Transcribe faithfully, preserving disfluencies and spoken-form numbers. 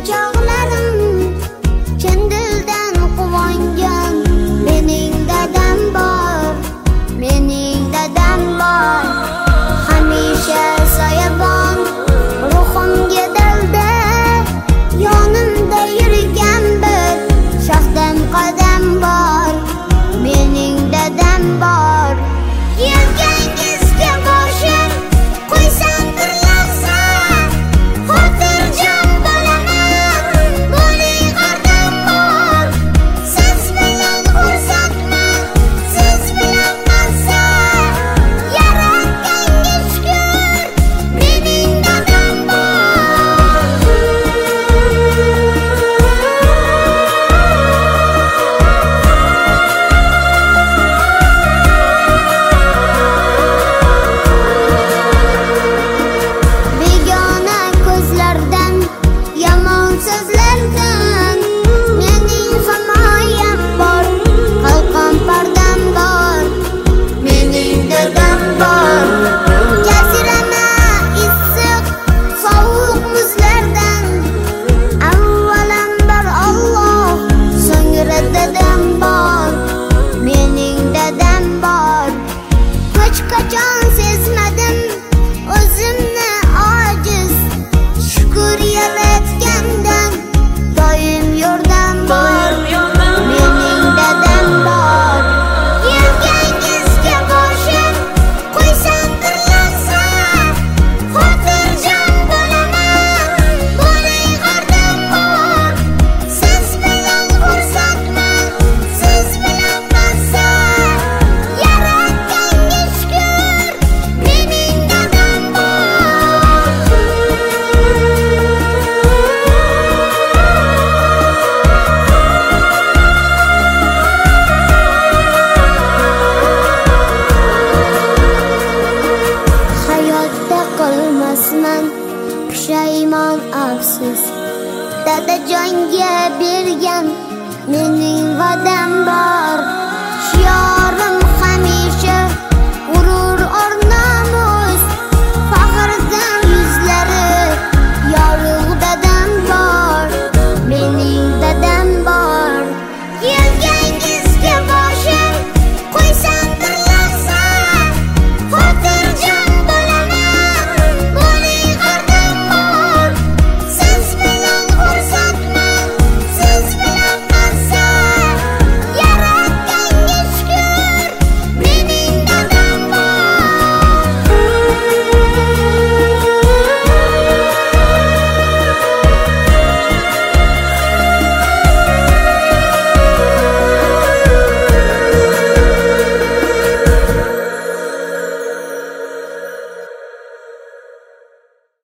chog'larim chin dildan quvongan. Mening dadam bor, mening dadam bor, hamisha soyabon ruhimga dalda. Yonimda yurgan bir shoxdam qadam bor, mening dadam bor. Yelkangizga boshim qo'ysam bir lahza, xotirjam bo'laman, bo'ling qadam bor. Siz bilan xursandman, siz bilan mazza, yaratganga shukr, mening dadam bor. Begona ko'zlardan, yomon so'zlardan mening himoyam bor, qalqon pardam bor, mening dadam bor. Jazirama issiq sovuq muzlardan avvalambor Alloh, so'ngra dadam bor, mening dadam bor. Hech qachon sezmadim o'zimni ojiz, shukr yaratgandan doim yordam bor, mening dadam bor. Yelkangizga boshim qo'ysam bir lahza, xotirjam bo'laman, bo'ling qadam bor. Siz bilan xursandman, siz bilan mazza, yaratganga shukr, mening dadam bor. Hayotda qilmasman pushaymon afsus, dadajonga bergan mening va'dam bor. Shior